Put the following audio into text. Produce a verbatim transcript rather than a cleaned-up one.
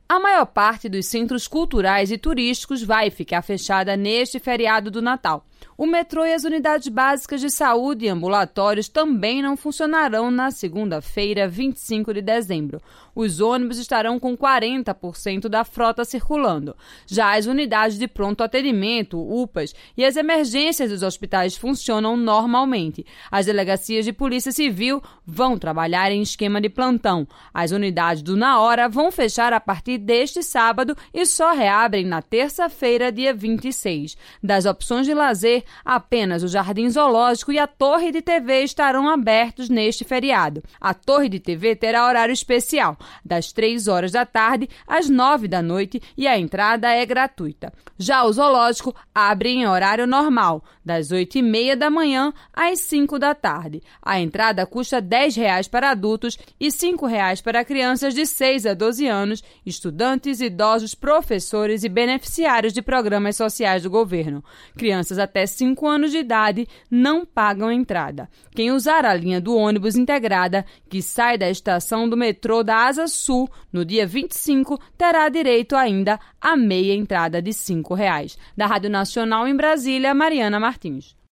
A maior parte dos centros culturais e turísticos vai ficar fechada neste feriado do Natal. O metrô e as unidades básicas de saúde e ambulatórios também não funcionarão na segunda-feira, vinte e cinco de dezembro. Os ônibus estarão com quarenta por cento da frota circulando. Já as unidades de pronto atendimento, U P As, e as emergências dos hospitais funcionam normalmente. As delegacias de polícia civil vão trabalhar em esquema de plantão. As unidades do Na Hora vão fechar a partir deste sábado e só reabrem na terça-feira, dia vinte e seis. Das opções de lazer, apenas o Jardim Zoológico e a Torre de T V estarão abertos neste feriado. A Torre de T V terá horário especial, das três horas da tarde às nove da noite, e a entrada é gratuita. Já o Zoológico abre em horário normal, das oito e meia da manhã às cinco da tarde. A entrada custa dez reais para adultos e cinco reais para crianças de seis a doze anos, estudantes, idosos, professores e beneficiários de programas sociais do governo. Crianças até cinco anos de idade não pagam entrada. Quem usar a linha do ônibus integrada, que sai da estação do metrô da Asa Sul, no dia vinte e cinco, terá direito ainda a meia entrada de cinco reais. Da Rádio Nacional em Brasília, Mariana Martins.